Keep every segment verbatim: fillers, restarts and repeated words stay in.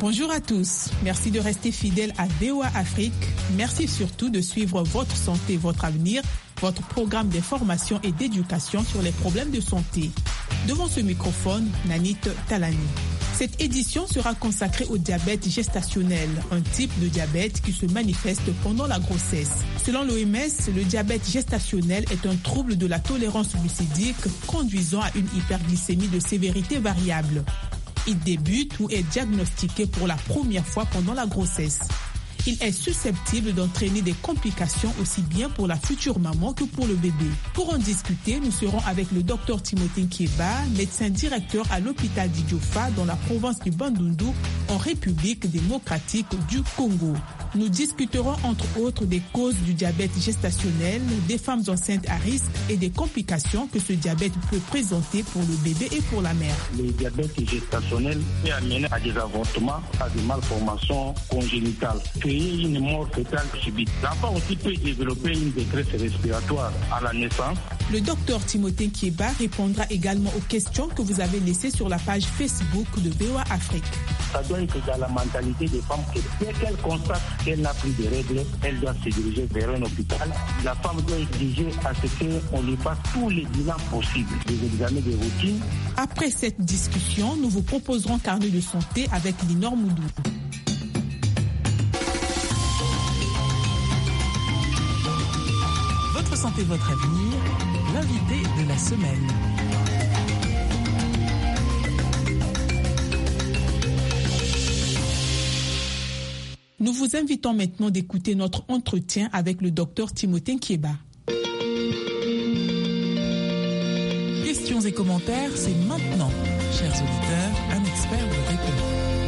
Bonjour à tous. Merci de rester fidèles à V O A Afrique. Merci surtout de suivre Votre Santé, Votre Avenir, votre programme d'information et d'éducation sur les problèmes de santé. Devant ce microphone, Nanit Talani. Cette édition sera consacrée au diabète gestationnel, un type de diabète qui se manifeste pendant la grossesse. Selon l'O M S, le diabète gestationnel est un trouble de la tolérance glucidique conduisant à une hyperglycémie de sévérité variable. Il débute ou est diagnostiqué pour la première fois pendant la grossesse. Il est susceptible d'entraîner des complications aussi bien pour la future maman que pour le bébé. Pour en discuter, nous serons avec le docteur Timothée Nkieba, médecin directeur à l'hôpital d'Idiofa dans la province du Bandundu, en République démocratique du Congo. Nous discuterons entre autres des causes du diabète gestationnel, des femmes enceintes à risque et des complications que ce diabète peut présenter pour le bébé et pour la mère. Le diabète gestationnel peut amener à des avortements, à des malformations congénitales, créer une mort fœtale subite. L'enfant aussi peut développer une détresse respiratoire à la naissance. Le docteur Timothée Nkieba répondra également aux questions que vous avez laissées sur la page Facebook de V O A Afrique. Ça doit être dans la mentalité des femmes que dès qu'elle constate qu'elle n'a plus de règles, elle doit se diriger vers un hôpital. La femme doit exiger à ce qu'on lui fasse tous les bilans possibles, des examens de routine. Après cette discussion, nous vous proposerons Carnet de santé avec Linor Moudou. Votre santé, votre avenir, l'invité de la semaine. Nous vous invitons maintenant d'écouter notre entretien avec le docteur Timothée Nkieba. Questions et commentaires, c'est maintenant. Chers auditeurs, un expert vous répond.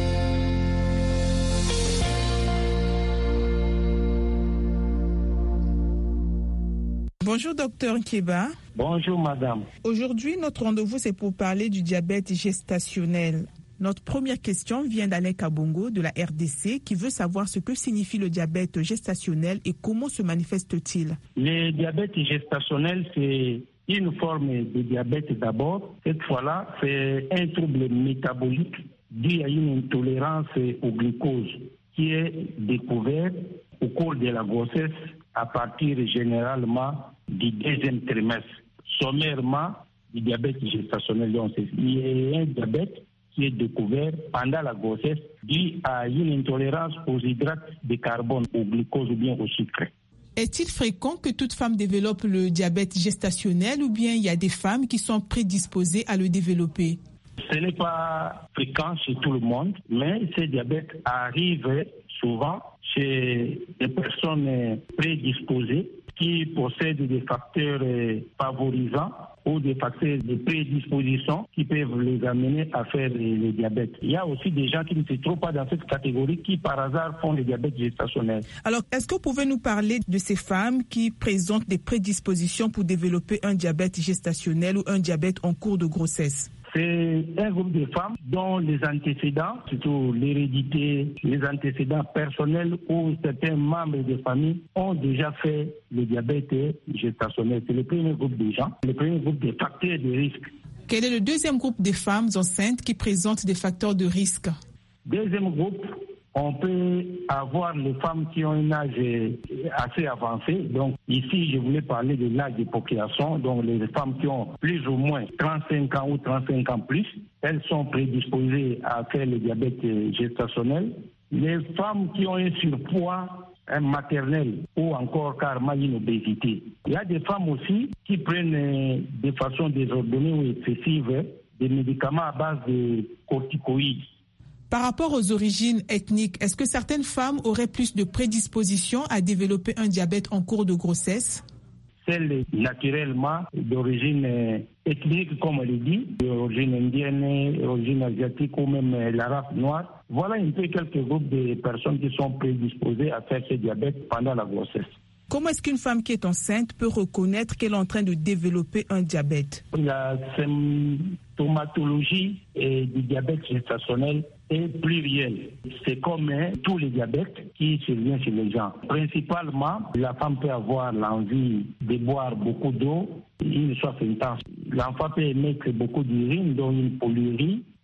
Bonjour docteur Nkieba. Bonjour madame. Aujourd'hui, notre rendez-vous, c'est pour parler du diabète gestationnel. Notre première question vient d'Alain Kabongo de la R D C qui veut savoir ce que signifie le diabète gestationnel et comment se manifeste-t-il. Le diabète gestationnel, c'est une forme de diabète d'abord. Cette fois-là, c'est un trouble métabolique dû à une intolérance au glucose qui est découvert au cours de la grossesse à partir généralement du deuxième trimestre. Sommairement, du diabète gestationnel, donc il y a un diabète qui est découvert pendant la grossesse dû à une intolérance aux hydrates de carbone, au glucose ou bien au sucre. Est-il fréquent que toute femme développe le diabète gestationnel ou bien il y a des femmes qui sont prédisposées à le développer? Ce n'est pas fréquent chez tout le monde, mais ce diabète arrive souvent chez des personnes prédisposées qui possèdent des facteurs favorisants ou des facteurs de prédisposition qui peuvent les amener à faire le diabète. Il y a aussi des gens qui ne se trouvent pas dans cette catégorie qui par hasard font le diabète gestationnel. Alors, est-ce que vous pouvez nous parler de ces femmes qui présentent des prédispositions pour développer un diabète gestationnel ou un diabète en cours de grossesse? C'est un groupe de femmes dont les antécédents, surtout l'hérédité, les antécédents personnels ou certains membres de famille ont déjà fait le diabète gestationnel. C'est le premier groupe de gens, le premier groupe de facteurs de risque. Quel est le deuxième groupe de femmes enceintes qui présentent des facteurs de risque? Deuxième groupe, on peut avoir les femmes qui ont un âge assez avancé. Donc ici, je voulais parler de l'âge de procréation. Donc les femmes qui ont plus ou moins trente-cinq ans ou trente-cinq ans plus, elles sont prédisposées à faire le diabète gestationnel. Les femmes qui ont un surpoids un maternel ou encore carrément une obésité. Il y a des femmes aussi qui prennent de façon désordonnée ou excessive des médicaments à base de corticoïdes. Par rapport aux origines ethniques, est-ce que certaines femmes auraient plus de prédisposition à développer un diabète en cours de grossesse? Celles naturellement d'origine ethnique, comme on le dit, d'origine indienne, d'origine asiatique ou même la race noire. Voilà un peu quelques groupes de personnes qui sont prédisposées à faire ce diabète pendant la grossesse. Comment est-ce qu'une femme qui est enceinte peut reconnaître qu'elle est en train de développer un diabète? La symptomatologie du diabète gestationnel est plurielle. C'est comme hein, tous les diabètes qui surviennent chez les gens. Principalement, la femme peut avoir l'envie de boire beaucoup d'eau, une soif intense. L'enfant peut émettre beaucoup d'urine, dont une polyurie.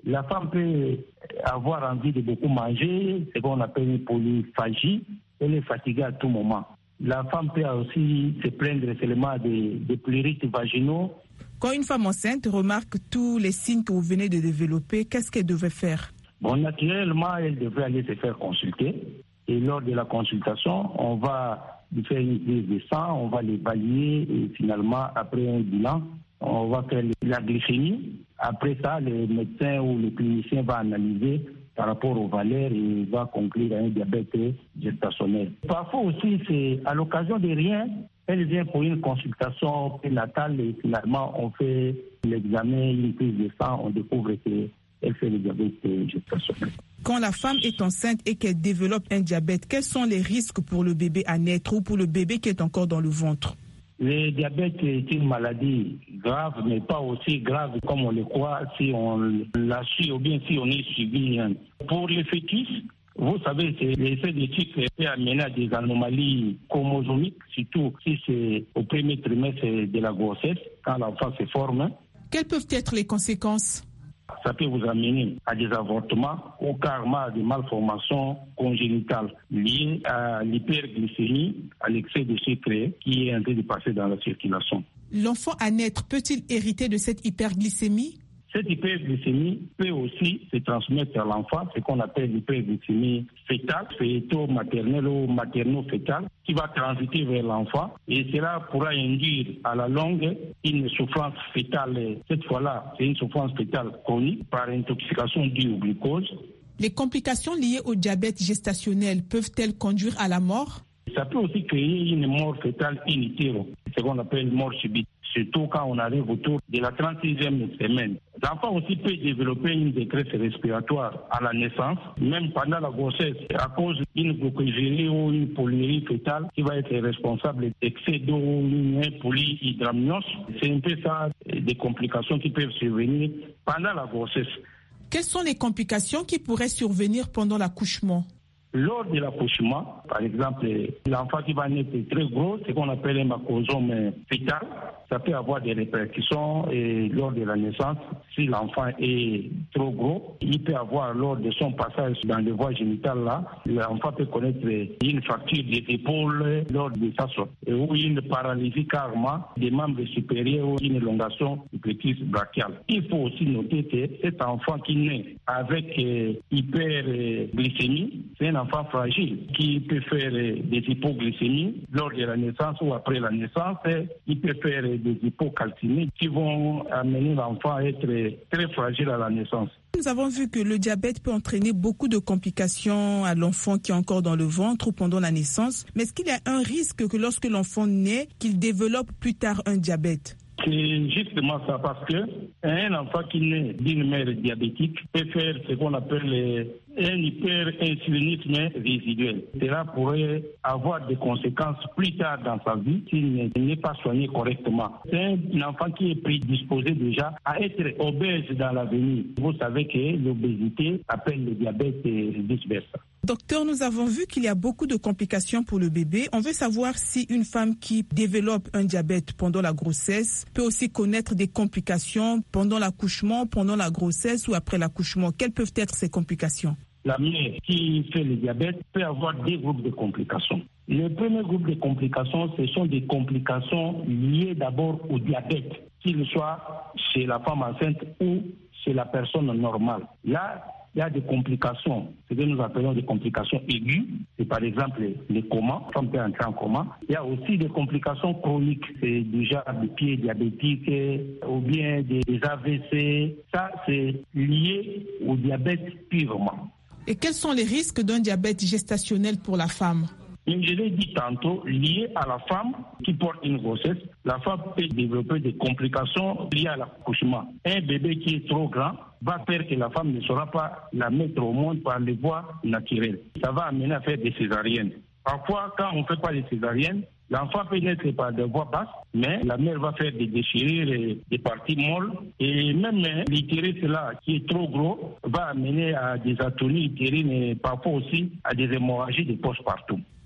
La femme peut avoir envie de beaucoup manger, ce qu'on appelle une polyphagie. Elle est fatiguée à tout moment. La femme peut aussi se plaindre seulement des, des pleurites vaginaux. Quand une femme enceinte remarque tous les signes que vous venez de développer, qu'est-ce qu'elle devait faire? Bon, naturellement, elle devrait aller se faire consulter. Et lors de la consultation, on va lui faire une prise de sang, on va l'évaluer et finalement, après un bilan, on va faire la glycémie. Après ça, le médecin ou le clinicien va analyser par rapport aux valeurs et il va conclure à un diabète gestationnel. Parfois aussi, c'est à l'occasion de rien, elle vient pour une consultation prénatale et finalement, on fait l'examen, une prise de sang, on découvre qu'elle fait le diabète gestationnel. Quand la femme est enceinte et qu'elle développe un diabète, quels sont les risques pour le bébé à naître ou pour le bébé qui est encore dans le ventre? Le diabète est une maladie grave, mais pas aussi grave comme on le croit si on la suit ou bien si on est suivi. Pour les fœtus, vous savez, l'essai d'éthique peut amener à des anomalies chromosomiques, surtout si c'est au premier trimestre de la grossesse, quand l'enfant se forme. Quelles peuvent être les conséquences? Ça peut vous amener à des avortements ou carrément à des malformations congénitales liées à l'hyperglycémie, à l'excès de sucre qui est en train de passer dans la circulation. L'enfant à naître peut-il hériter de cette hyperglycémie? Cette hyperglycémie peut aussi se transmettre à l'enfant, ce qu'on appelle l'hyperglycémie fétale, fœto-maternelle ou materno-fétale, qui va transiter vers l'enfant et cela pourra induire à la longue une souffrance fétale. Cette fois-là, c'est une souffrance fétale chronique par intoxication due au glucose. Les complications liées au diabète gestationnel peuvent-elles conduire à la mort? Ça peut aussi créer une mort fétale in utero, ce qu'on appelle mort subite, surtout quand on arrive autour de la trente-sixième semaine. L'enfant aussi peut développer une détresse respiratoire à la naissance, même pendant la grossesse, à cause d'une glucosérie ou une polyurie fétale qui va être responsable d'excès d'eau ou une polyhydramnios. C'est un peu ça, des complications qui peuvent survenir pendant la grossesse. Quelles sont les complications qui pourraient survenir pendant l'accouchement? Lors de l'accouchement, par exemple, l'enfant qui va naître est très gros, ce qu'on appelle un macrosome fœtal, ça peut avoir des répercussions et lors de la naissance. Si l'enfant est trop gros, il peut avoir, lors de son passage dans les voies génitales, là, l'enfant peut connaître une fracture des épaules lors de sa sortie, ou une paralysie carrément des membres supérieurs ou une élongation du plexus brachial. Il faut aussi noter que cet enfant qui naît avec euh, hyperglycémie, c'est un enfant fragile qui peut faire des hypoglycémies lors de la naissance ou après la naissance. Il peut faire des hypocalcémies qui vont amener l'enfant à être très fragile à la naissance. Nous avons vu que le diabète peut entraîner beaucoup de complications à l'enfant qui est encore dans le ventre ou pendant la naissance. Mais est-ce qu'il y a un risque que lorsque l'enfant naît, qu'il développe plus tard un diabète? C'est justement ça, parce que un enfant qui naît d'une mère diabétique peut faire ce qu'on appelle un hyperinsulinisme résiduel. Cela pourrait avoir des conséquences plus tard dans sa vie s'il n'est pas soigné correctement. C'est un enfant qui est prédisposé déjà à être obèse dans l'avenir. Vous savez que l'obésité appelle le diabète et vice-versa. Docteur, nous avons vu qu'il y a beaucoup de complications pour le bébé. On veut savoir si une femme qui développe un diabète pendant la grossesse peut aussi connaître des complications pendant l'accouchement, pendant la grossesse ou après l'accouchement. Quelles peuvent être ces complications? La mère qui fait le diabète peut avoir deux groupes de complications. Le premier groupe de complications, ce sont des complications liées d'abord au diabète, qu'il soit chez la femme enceinte ou chez la personne normale. Là, il y a des complications, ce que nous appelons des complications aiguës. C'est par exemple les comas, la femme peut entrer en coma. Il y a aussi des complications chroniques, c'est déjà des pieds diabétiques ou bien des A V C. Ça, c'est lié au diabète purement. Et quels sont les risques d'un diabète gestationnel pour la femme? Je l'ai dit tantôt, lié à la femme qui porte une grossesse, la femme peut développer des complications liées à l'accouchement. Un bébé qui est trop grand va faire que la femme ne saura pas la mettre au monde par les voies naturelles. Ça va amener à faire des césariennes. Parfois, quand on ne fait pas les césariennes, l'enfant peut naître par des voies basses, mais la mère va faire des déchirures des parties molles. Et même l'utérus là, qui est trop gros, va amener à des atonies utérines et parfois aussi à des hémorragies de poste-partout.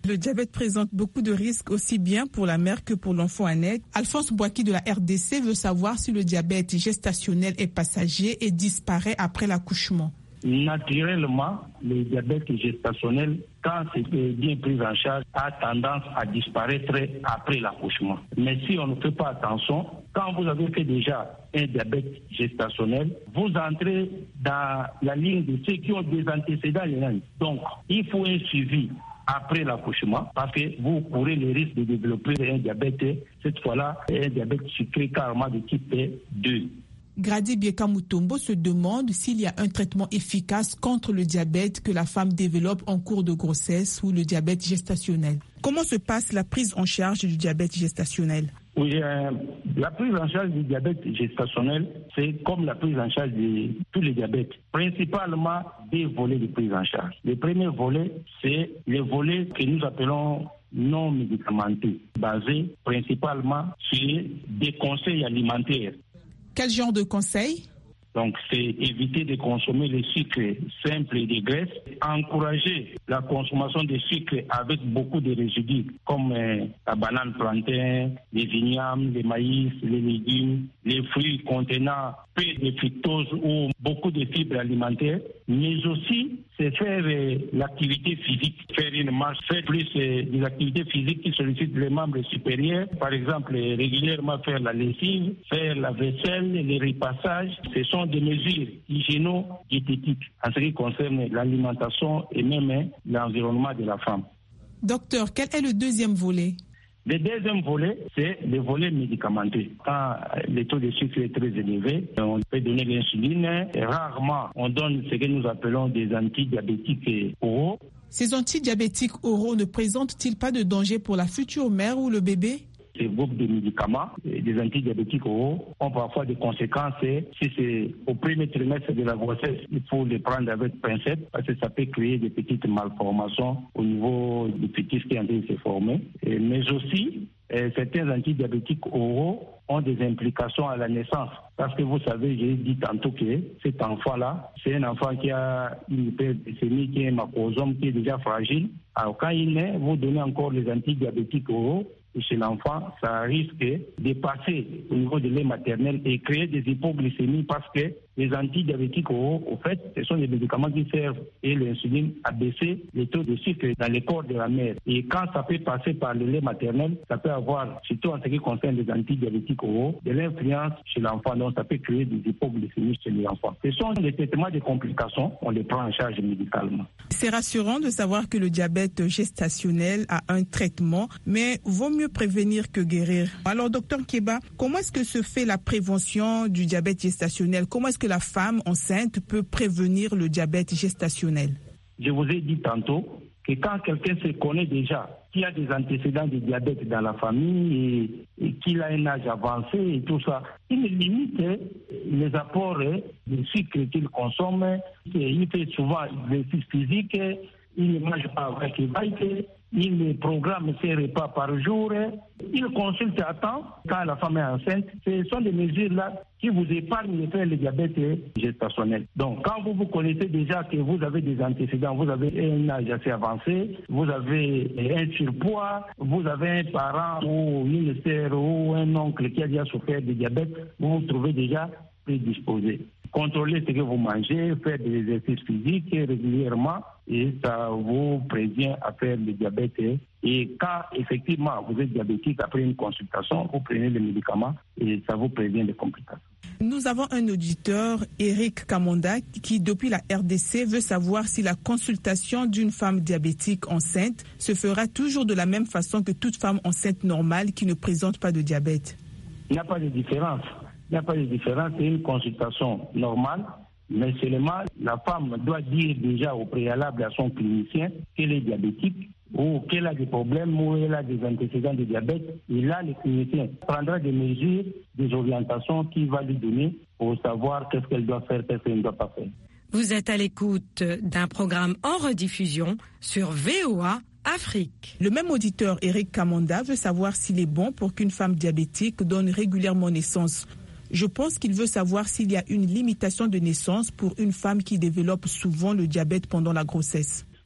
Le diabète présente beaucoup de risques aussi bien pour la mère que pour l'enfant à naître. Alphonse Boaki de la R D C veut savoir si le diabète gestationnel est passager et disparaît après l'accouchement. Naturellement, le diabète gestationnel, quand c'est bien pris en charge, a tendance à disparaître après l'accouchement. Mais si on ne fait pas attention, quand vous avez fait déjà un diabète gestationnel, vous entrez dans la ligne de ceux qui ont des antécédents. Donc, il faut un suivi après l'accouchement, parce que vous courez le risque de développer un diabète, cette fois-là, un diabète sucré carrément de type deux. Grady Bieka Mutombo se demande s'il y a un traitement efficace contre le diabète que la femme développe en cours de grossesse ou le diabète gestationnel. Comment se passe la prise en charge du diabète gestationnel? Oui, euh, la prise en charge du diabète gestationnel, c'est comme la prise en charge de tous les diabètes. Principalement des volets de prise en charge. Le premier volet, c'est le volet que nous appelons non médicamenteux, basé principalement sur des conseils alimentaires. Quel genre de conseils? Donc, c'est éviter de consommer les sucres simples et des graisses, encourager la consommation de sucres avec beaucoup de résidus, comme euh, la banane plantain, les vignames, les maïs, les légumes, les fruits contenant peu de fructose ou beaucoup de fibres alimentaires, mais aussi c'est faire euh, l'activité physique, faire une marche, faire plus euh, des activités physiques qui sollicitent les membres supérieurs, par exemple euh, régulièrement faire la lessive, faire la vaisselle, les repassages. Ce sont des mesures hygiéno-diététiques en ce qui concerne l'alimentation et même hein, l'environnement de la femme. Docteur, quel est le deuxième volet? Le deuxième volet, c'est le volet médicamenteux. Quand le taux de sucre est très élevé, on peut donner l'insuline. Et rarement, on donne ce que nous appelons des antidiabétiques oraux. Ces antidiabétiques oraux ne présentent-ils pas de danger pour la future mère ou le bébé? Ces groupes de médicaments, des antidiabétiques oraux, ont parfois des conséquences. Si c'est au premier trimestre de la grossesse, il faut les prendre avec pincette parce que ça peut créer des petites malformations au niveau du fœtus qui est en train de se former. Mais aussi, certains antidiabétiques oraux ont des implications à la naissance. Parce que vous savez, j'ai dit tantôt que cet enfant-là, c'est un enfant qui a une hyperglycémie, qui est un macrosome, qui est déjà fragile. Alors quand il naît, vous donnez encore les antidiabétiques oraux. Chez l'enfant, ça risque de passer au niveau de lait maternel et créer des hypoglycémies parce que les antidiabétiques oraux, au fait, ce sont des médicaments qui servent et l'insuline à baisser les taux de sucre dans le corps de la mère. Et quand ça peut passer par le lait maternel, ça peut avoir, surtout en ce qui concerne les antidiabétiques oraux, de l'influence chez l'enfant. Donc, ça peut créer des hypoglycémies chez l'enfant. Ce sont des traitements de complications, on les prend en charge médicalement. C'est rassurant de savoir que le diabète gestationnel a un traitement, mais vaut mieux prévenir que guérir. Alors, docteur Keba, comment est-ce que se fait la prévention du diabète gestationnel? Comment est-ce que la femme enceinte peut prévenir le diabète gestationnel? Je vous ai dit tantôt que quand quelqu'un se connaît déjà, qui a des antécédents de diabète dans la famille et, et qu'il a un âge avancé et tout ça, il limite les apports de sucre qu'il consomme, il fait souvent l'exercice physique, il ne mange pas avec les il programme ses repas par jour, il consulte à temps quand la femme est enceinte. Ce sont des mesures-là qui vous épargnent de faire le diabète gestationnel. Donc, quand vous vous connaissez déjà que vous avez des antécédents, vous avez un âge assez avancé, vous avez un surpoids, vous avez un parent ou une sœur ou un oncle qui a déjà souffert de diabète, vous vous trouvez déjà prédisposé. Contrôlez ce que vous mangez, faire des exercices physiques régulièrement et ça vous prévient à faire le diabète. Et quand effectivement vous êtes diabétique, après une consultation, vous prenez les médicaments et ça vous prévient des complications. Nous avons un auditeur, Eric Kamonda, qui depuis la R D C veut savoir si la consultation d'une femme diabétique enceinte se fera toujours de la même façon que toute femme enceinte normale qui ne présente pas de diabète. Il n'y a pas de différence. Il n'y a pas de différence, c'est une consultation normale, mais seulement la femme doit dire déjà au préalable à son clinicien qu'elle est diabétique ou qu'elle a des problèmes ou qu'elle a des antécédents de diabète. Et là, le clinicien prendra des mesures, des orientations qu'il va lui donner pour savoir qu'est-ce qu'elle doit faire, qu'est-ce qu'elle ne doit pas faire. Vous êtes à l'écoute d'un programme en rediffusion sur V O A Afrique. Le même auditeur, Eric Kamonda, veut savoir s'il est bon pour qu'une femme diabétique donne régulièrement naissance. Je pense qu'il veut savoir s'il y a une limitation de naissance pour une femme qui développe souvent le diabète pendant la grossesse.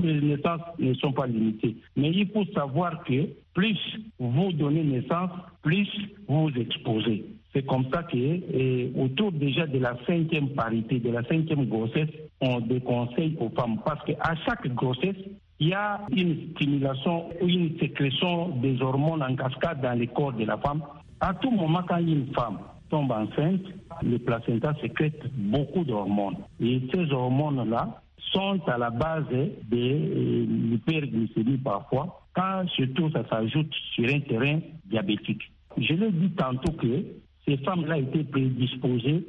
Les naissances ne sont pas limitées. Mais il faut savoir que plus vous donnez naissance, plus vous vous exposez. C'est comme ça que, et autour déjà de la cinquième parité, de la cinquième grossesse, on déconseille aux femmes. Parce qu'à chaque grossesse, il y a une stimulation ou une sécrétion des hormones en cascade dans le corps de la femme. À tout moment, quand une femme tombe enceinte, le placenta sécrète beaucoup d'hormones. Et ces hormones-là sont à la base de l'hyperglycémie parfois, quand surtout ça s'ajoute sur un terrain diabétique. Je l'ai dit tantôt que ces femmes-là étaient prédisposées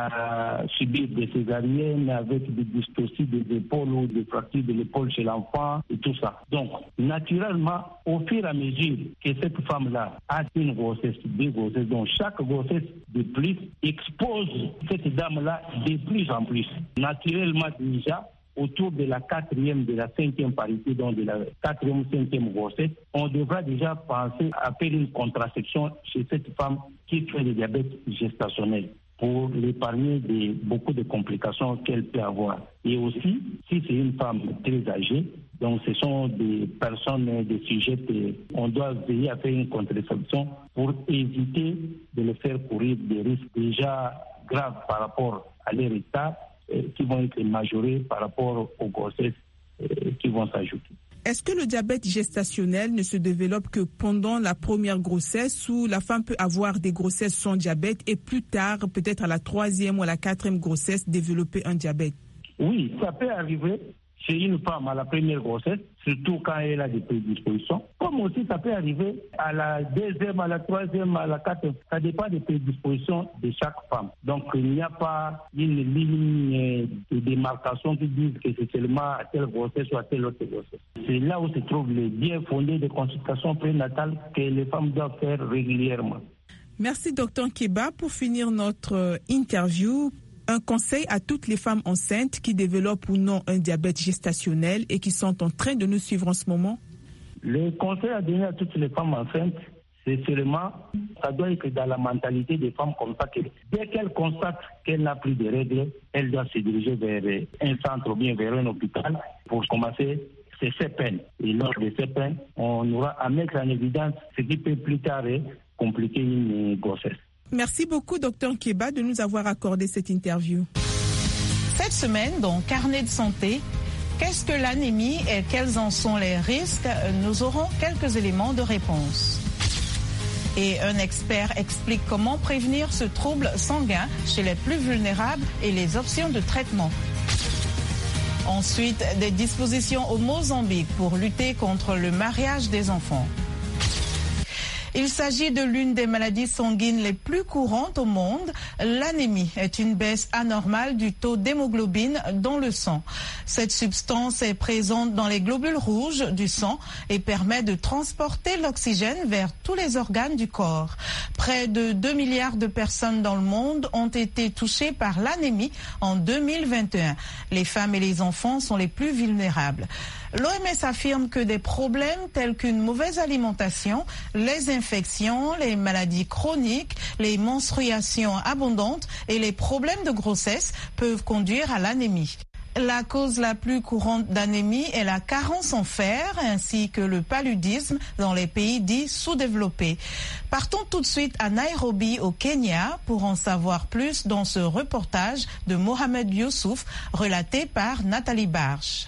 à subir des césariennes avec des dystocies des épaules ou des fractures de l'épaule chez l'enfant et tout ça. Donc, naturellement, au fur et à mesure que cette femme-là a une grossesse, deux grossesses, donc chaque grossesse de plus expose cette dame-là de plus en plus. Naturellement, déjà, autour de la quatrième, de la cinquième parité, donc de la quatrième, cinquième grossesse, on devra déjà penser à faire une contraception chez cette femme qui fait le diabète gestationnel pour l'épargner de beaucoup de complications qu'elle peut avoir. Et aussi, si c'est une femme très âgée, donc ce sont des personnes, des sujets, on doit veiller à faire une contraception pour éviter de les faire courir des risques déjà graves par rapport à leur état, qui vont être majorés par rapport aux grossesses qui vont s'ajouter. Est-ce que le diabète gestationnel ne se développe que pendant la première grossesse ou la femme peut avoir des grossesses sans diabète et plus tard, peut-être à la troisième ou à la quatrième grossesse, développer un diabète? Oui, ça peut arriver chez une femme à la première grossesse, surtout quand elle a des prédispositions. Comme aussi ça peut arriver à la deuxième, à la troisième, à la quatrième. Ça dépend des prédispositions de chaque femme. Donc il n'y a pas une ligne de démarcation qui dise que c'est seulement à telle grossesse ou à telle autre grossesse. C'est là où se trouvent les bien fondés de consultation prénatale que les femmes doivent faire régulièrement. Merci docteur Keba. Pour finir notre interview, un conseil à toutes les femmes enceintes qui développent ou non un diabète gestationnel et qui sont en train de nous suivre en ce moment? Le conseil à donner à toutes les femmes enceintes, c'est seulement, ça doit être dans la mentalité des femmes comme ça que dès qu'elle constate qu'elle n'a plus de règles, elle doit se diriger vers un centre ou bien vers un hôpital pour commencer ses C P N. Et lors de ces C P N, on aura à mettre en évidence ce qui peut plus tard compliquer une grossesse. Merci beaucoup, docteur Keba, de nous avoir accordé cette interview. Cette semaine, dans Carnet de santé, qu'est-ce que l'anémie et quels en sont les risques? Nous aurons quelques éléments de réponse. Et un expert explique comment prévenir ce trouble sanguin chez les plus vulnérables et les options de traitement. Ensuite, des dispositions au Mozambique pour lutter contre le mariage des enfants. Il s'agit de l'une des maladies sanguines les plus courantes au monde. L'anémie est une baisse anormale du taux d'hémoglobine dans le sang. Cette substance est présente dans les globules rouges du sang et permet de transporter l'oxygène vers tous les organes du corps. Près de deux milliards de personnes dans le monde ont été touchées par l'anémie en deux mille vingt et un. Les femmes et les enfants sont les plus vulnérables. L'O M S affirme que des problèmes tels qu'une mauvaise alimentation, les infections, les maladies chroniques, les menstruations abondantes et les problèmes de grossesse peuvent conduire à l'anémie. La cause la plus courante d'anémie est la carence en fer ainsi que le paludisme dans les pays dits sous-développés. Partons tout de suite à Nairobi au Kenya pour en savoir plus dans ce reportage de Mohamed Youssouf relaté par Nathalie Barge.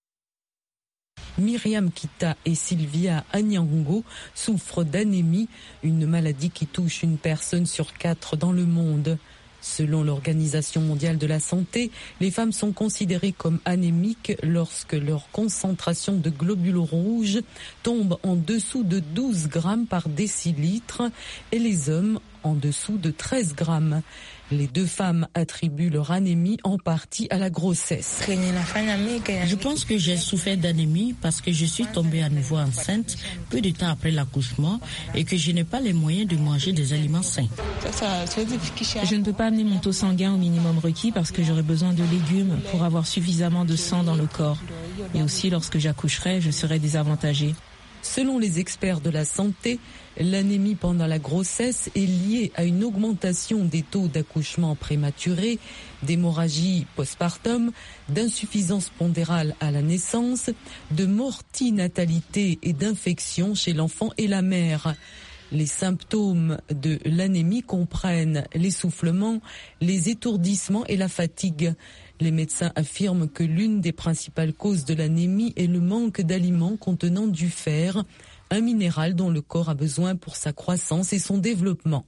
Myriam Kita et Sylvia Anyango souffrent d'anémie, une maladie qui touche une personne sur quatre dans le monde. Selon l'Organisation mondiale de la santé, les femmes sont considérées comme anémiques lorsque leur concentration de globules rouges tombe en dessous de douze grammes par décilitre et les hommes en dessous de treize grammes. Les deux femmes attribuent leur anémie en partie à la grossesse. Je pense que j'ai souffert d'anémie parce que je suis tombée à nouveau enceinte peu de temps après l'accouchement et que je n'ai pas les moyens de manger des aliments sains. Je ne peux pas amener mon taux sanguin au minimum requis parce que j'aurai besoin de légumes pour avoir suffisamment de sang dans le corps. Et aussi, lorsque j'accoucherai, je serai désavantagée. Selon les experts de la santé, l'anémie pendant la grossesse est liée à une augmentation des taux d'accouchement prématuré, d'hémorragie postpartum, d'insuffisance pondérale à la naissance, de mortinatalité et d'infection chez l'enfant et la mère. Les symptômes de l'anémie comprennent l'essoufflement, les étourdissements et la fatigue. Les médecins affirment que l'une des principales causes de l'anémie est le manque d'aliments contenant du fer, un minéral dont le corps a besoin pour sa croissance et son développement.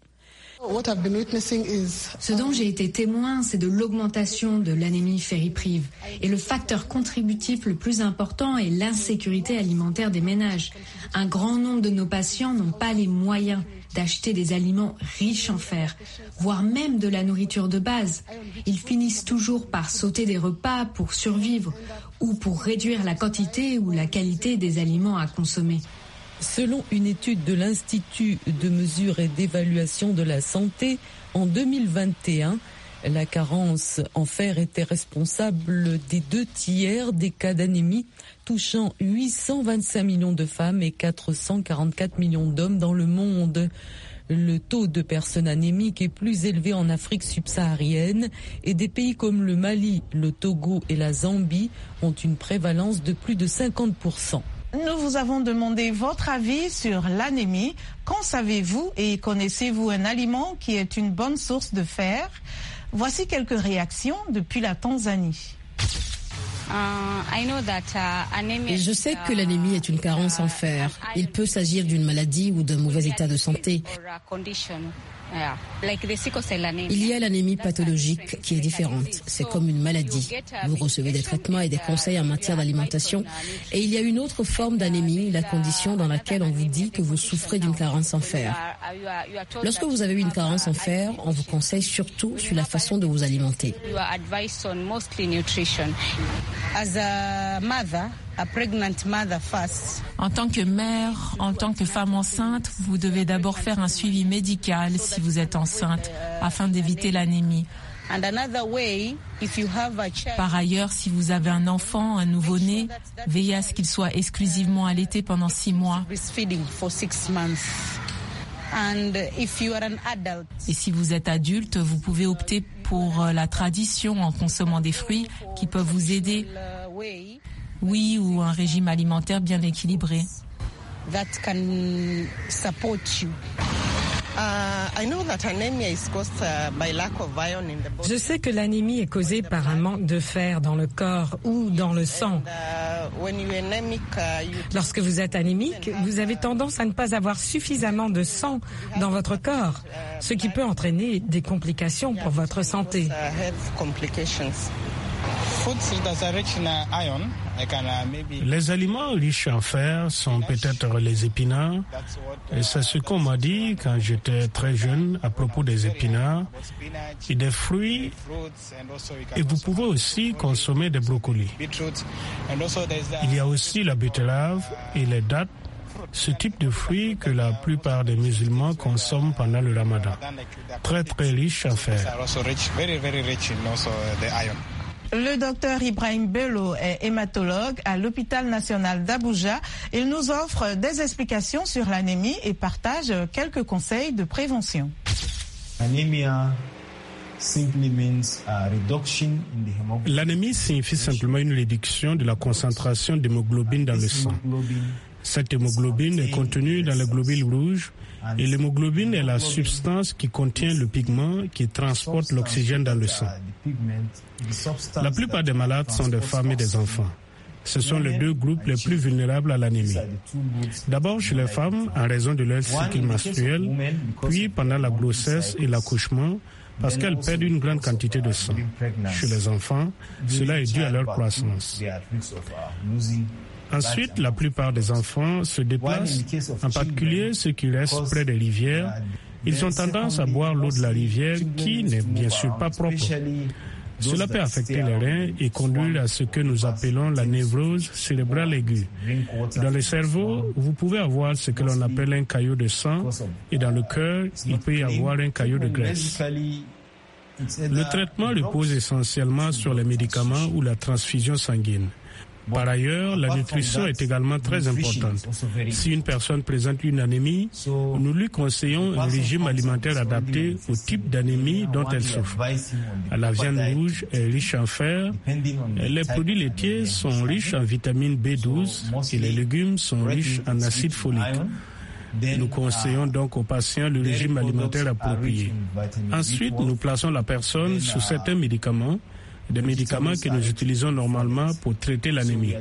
Ce dont j'ai été témoin, c'est de l'augmentation de l'anémie fériprive. Et le facteur contributif le plus important est l'insécurité alimentaire des ménages. Un grand nombre de nos patients n'ont pas les moyens d'acheter des aliments riches en fer, voire même de la nourriture de base. Ils finissent toujours par sauter des repas pour survivre ou pour réduire la quantité ou la qualité des aliments à consommer. Selon une étude de l'Institut de mesure et d'évaluation de la santé, en deux mille vingt et un, la carence en fer était responsable des deux tiers des cas d'anémie, touchant huit cent vingt-cinq millions de femmes et quatre cent quarante-quatre millions d'hommes dans le monde. Le taux de personnes anémiques est plus élevé en Afrique subsaharienne et des pays comme le Mali, le Togo et la Zambie ont une prévalence de plus de cinquante pour cent. Nous vous avons demandé votre avis sur l'anémie. Qu'en savez-vous et connaissez-vous un aliment qui est une bonne source de fer? Voici quelques réactions depuis la Tanzanie. Je sais que l'anémie est une carence en fer. Il peut s'agir d'une maladie ou d'un mauvais état de santé. Il y a l'anémie pathologique qui est différente. C'est comme une maladie. Vous recevez des traitements et des conseils en matière d'alimentation. Et il y a une autre forme d'anémie, la condition dans laquelle on vous dit que vous souffrez d'une carence en fer. Lorsque vous avez une carence en fer, on vous conseille surtout sur la façon de vous alimenter. En tant que mère, en tant que femme enceinte, vous devez d'abord faire un suivi médical si vous êtes enceinte, afin d'éviter l'anémie. Par ailleurs, si vous avez un enfant, un nouveau-né, veillez à ce qu'il soit exclusivement allaité pendant six mois. Et si vous êtes adulte, vous pouvez opter pour la tradition en consommant des fruits qui peuvent vous aider. Oui, ou un régime alimentaire bien équilibré. Je sais que l'anémie est causée par un manque de fer dans le corps ou dans le sang. Lorsque vous êtes anémique, vous avez tendance à ne pas avoir suffisamment de sang dans votre corps, ce qui peut entraîner des complications pour votre santé. Les aliments riches en fer sont peut-être les épinards. Et c'est ce qu'on m'a dit quand j'étais très jeune à propos des épinards et des fruits. Et vous pouvez aussi consommer des brocolis. Il y a aussi la betterave et les dattes, ce type de fruits que la plupart des musulmans consomment pendant le ramadan. Très très riche en fer. Le docteur Ibrahim Bello est hématologue à l'hôpital national d'Abuja. Il nous offre des explications sur l'anémie et partage quelques conseils de prévention. L'anémie signifie simplement une réduction de la concentration d'hémoglobine dans le sang. Cette hémoglobine est contenue dans les globules rouges et l'hémoglobine est la substance qui contient le pigment qui transporte l'oxygène dans le sang. La plupart des malades sont des femmes et des enfants. Ce sont les deux groupes les plus vulnérables à l'anémie. D'abord chez les femmes en raison de leur cycle menstruel, puis pendant la grossesse et l'accouchement, parce qu'elles perdent une grande quantité de sang. Chez les enfants, cela est dû à leur croissance. Ensuite, la plupart des enfants se déplacent, en particulier ceux qui restent près des rivières. Ils ont tendance à boire l'eau de la rivière qui n'est bien sûr pas propre. Cela peut affecter les reins et conduire à ce que nous appelons la névrose cérébrale aiguë. Dans le cerveau, vous pouvez avoir ce que l'on appelle un caillot de sang et dans le cœur, il peut y avoir un caillot de graisse. Le traitement repose essentiellement sur les médicaments ou la transfusion sanguine. Par ailleurs, la nutrition est également très importante. Si une personne présente une anémie, nous lui conseillons un régime alimentaire adapté au type d'anémie dont elle souffre. La viande rouge est riche en fer, les produits laitiers sont riches en vitamine B douze et les légumes sont riches en acide folique. Nous conseillons donc aux patients le régime alimentaire approprié. Ensuite, nous plaçons la personne sous certains médicaments, des médicaments que nous utilisons normalement pour traiter l'anémie.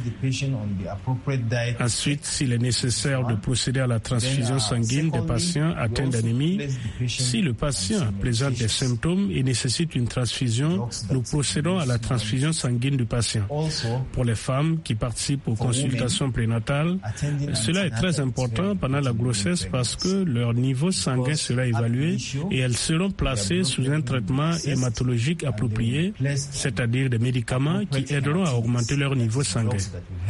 Ensuite, s'il est nécessaire de procéder à la transfusion sanguine des patients atteints d'anémie, si le patient présente des symptômes et nécessite une transfusion, nous procédons à la transfusion sanguine du patient. Pour les femmes qui participent aux consultations prénatales, cela est très important pendant la grossesse parce que leur niveau sanguin sera évalué et elles seront placées sous un traitement hématologique approprié, c'est-à-dire des médicaments qui aideront à augmenter leur niveau sanguin.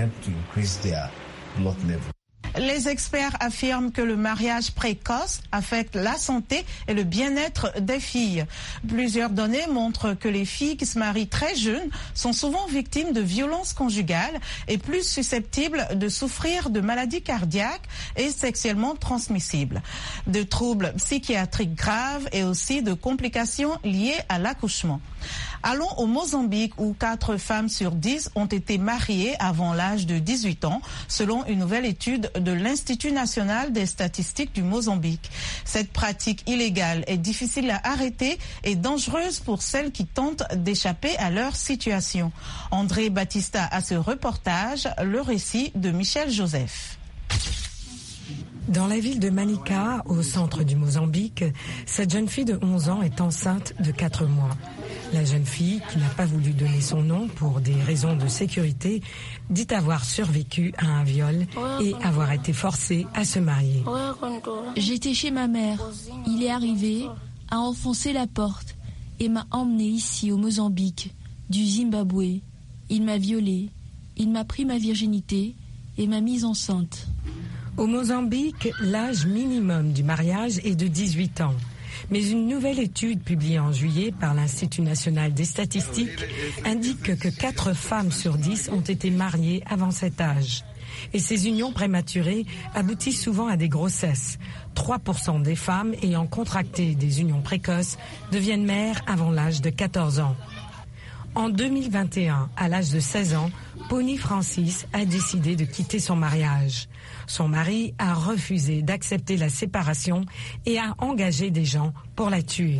Les experts affirment que le mariage précoce affecte la santé et le bien-être des filles. Plusieurs données montrent que les filles qui se marient très jeunes sont souvent victimes de violences conjugales et plus susceptibles de souffrir de maladies cardiaques et sexuellement transmissibles, de troubles psychiatriques graves et aussi de complications liées à l'accouchement. Allons au Mozambique où quatre femmes sur dix ont été mariées avant l'âge de dix-huit ans, selon une nouvelle étude de l'Institut national des statistiques du Mozambique. Cette pratique illégale est difficile à arrêter et dangereuse pour celles qui tentent d'échapper à leur situation. André Batista a ce reportage, le récit de Michel Joseph. Dans la ville de Manica, au centre du Mozambique, cette jeune fille de onze ans est enceinte de quatre mois. La jeune fille, qui n'a pas voulu donner son nom pour des raisons de sécurité, dit avoir survécu à un viol et avoir été forcée à se marier. J'étais chez ma mère. Il est arrivé, a enfoncé la porte et m'a emmenée ici au Mozambique, du Zimbabwe. Il m'a violée, il m'a pris ma virginité et m'a mise enceinte. Au Mozambique, l'âge minimum du mariage est de dix-huit ans. Mais une nouvelle étude publiée en juillet par l'Institut national des statistiques indique que quatre femmes sur dix ont été mariées avant cet âge. Et ces unions prématurées aboutissent souvent à des grossesses. trois pour cent des femmes ayant contracté des unions précoces deviennent mères avant l'âge de quatorze ans. En deux mille vingt et un, à l'âge de seize ans, Pony Francis a décidé de quitter son mariage. Son mari a refusé d'accepter la séparation et a engagé des gens pour la tuer.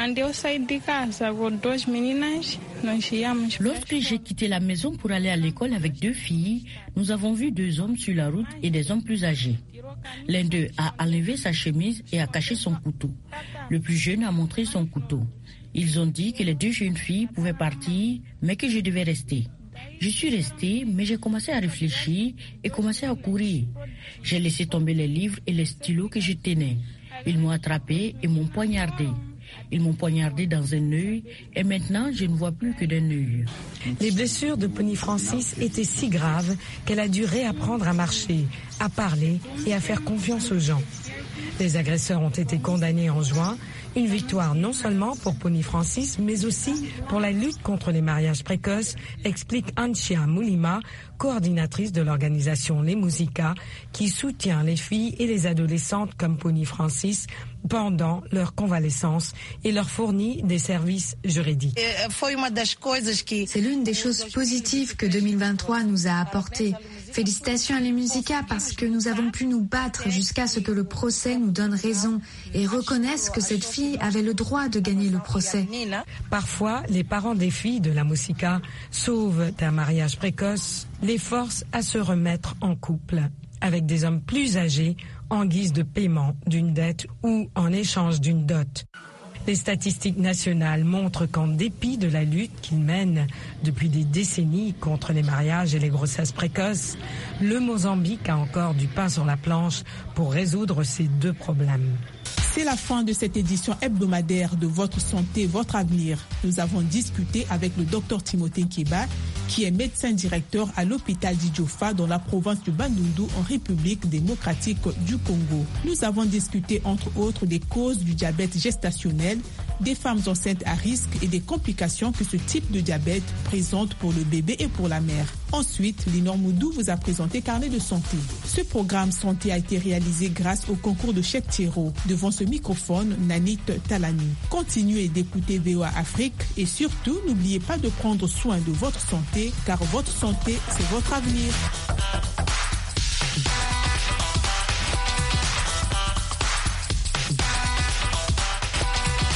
Lorsque j'ai quitté la maison pour aller à l'école avec deux filles, nous avons vu deux hommes sur la route et des hommes plus âgés. L'un d'eux a enlevé sa chemise et a caché son couteau. Le plus jeune a montré son couteau. Ils ont dit que les deux jeunes filles pouvaient partir, mais que je devais rester. Je suis restée, mais j'ai commencé à réfléchir et commencé à courir. J'ai laissé tomber les livres et les stylos que je tenais. Ils m'ont attrapé et m'ont poignardé. Ils m'ont poignardé dans un œil et maintenant je ne vois plus que d'un œil. Les blessures de Pony Francis étaient si graves qu'elle a dû réapprendre à marcher, à parler et à faire confiance aux gens. Les agresseurs ont été condamnés en juin. Une victoire non seulement pour Pony Francis, mais aussi pour la lutte contre les mariages précoces, explique Anchia Mulima, coordinatrice de l'organisation Les Musica, qui soutient les filles et les adolescentes comme Pony Francis pendant leur convalescence et leur fournit des services juridiques. C'est l'une des choses positives que deux mille vingt-trois nous a apportées. Félicitations à Les Musica parce que nous avons pu nous battre jusqu'à ce que le procès nous donne raison et reconnaisse que cette fille avait le droit de gagner le procès. Parfois, les parents des filles de la Musica sauvent d'un mariage précoce, les forcent à se remettre en couple avec des hommes plus âgés en guise de paiement d'une dette ou en échange d'une dot. Les statistiques nationales montrent qu'en dépit de la lutte qu'ils mènent depuis des décennies contre les mariages et les grossesses précoces, le Mozambique a encore du pain sur la planche pour résoudre ces deux problèmes. C'est la fin de cette édition hebdomadaire de Votre Santé, Votre Avenir. Nous avons discuté avec le docteur Timothée Keba, qui est médecin directeur à l'hôpital d'Idjofa dans la province du Bandundu en République démocratique du Congo. Nous avons discuté entre autres des causes du diabète gestationnel, des femmes enceintes à risque et des complications que ce type de diabète présente pour le bébé et pour la mère. Ensuite, Linor Moudou vous a présenté Carnet de santé. Ce programme santé a été réalisé grâce au concours de Cheikh Thiro. Devant ce microphone, Nanit Talani. Continuez d'écouter V O A Afrique et surtout, n'oubliez pas de prendre soin de votre santé car votre santé, c'est votre avenir.